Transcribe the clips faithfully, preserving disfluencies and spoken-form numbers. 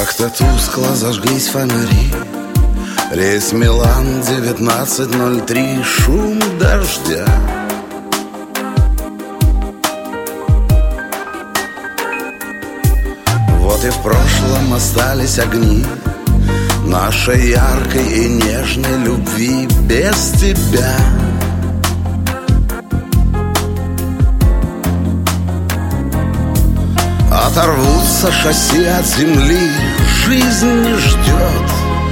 Как-то тускло зажглись фонари. Рейс Милан, девятнадцать ноль три. Шум дождя. Вот и в прошлом остались огни нашей яркой и нежной любви без тебя. Оторвутся шасси от земли, жизнь не ждет.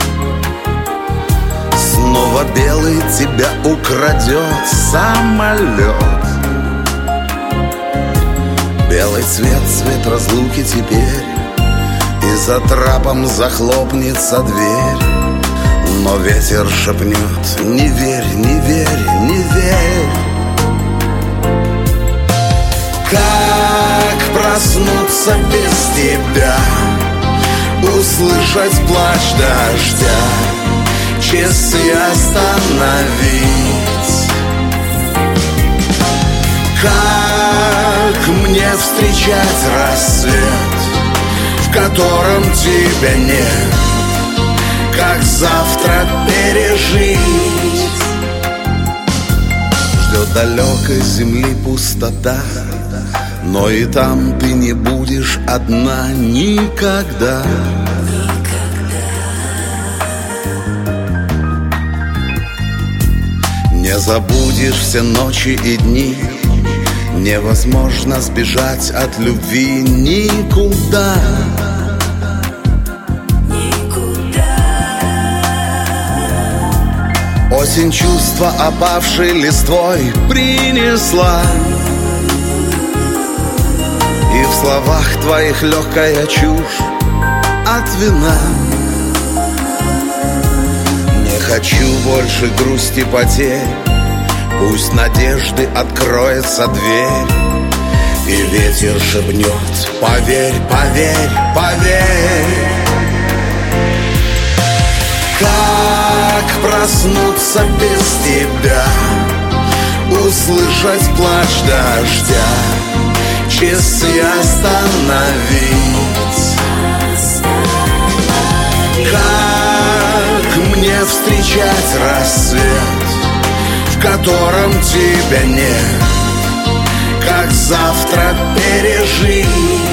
Снова белый тебя украдет самолет. Белый цвет, цвет разлуки теперь, и за трапом захлопнется дверь. Но ветер шепнет: не верь, не верь, не верь. Как проснуться без тебя, услышать плач дождя, часы остановить? Как мне встречать рассвет, в котором тебя нет? Как завтра пережить? Ждет далекой земли пустота, но и там ты не будешь одна никогда. Не забудешь все ночи и дни, невозможно сбежать от любви никуда. Осень чувства опавшей листвой принесла, и в словах твоих легкая чушь от вина. Не хочу больше грусти потерь, пусть надежды откроется дверь, и ветер шепнет: поверь, поверь, поверь. Как проснуться без тебя, услышать плач дождя, часы остановить? Как мне встречать рассвет, в котором тебя нет? Как завтра пережить?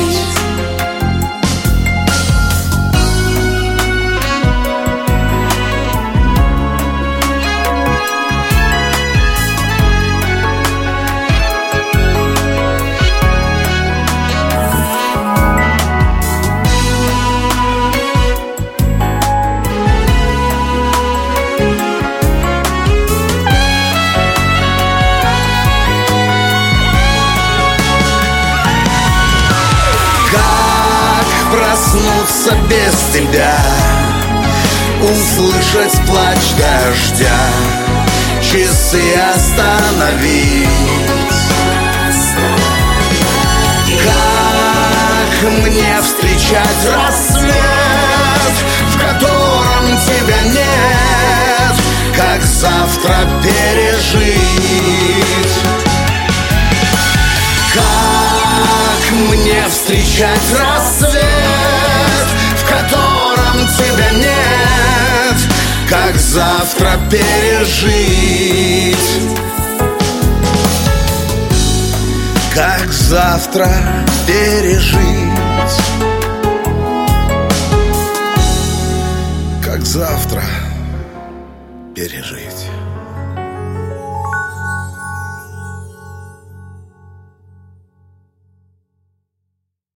Проснуться без тебя, услышать плач дождя, часы остановить? Как мне встречать рассвет, в котором тебя нет? Как завтра пережить? Как мне встречать рассвет, в котором тебя нет? Как завтра пережить? Как завтра пережить?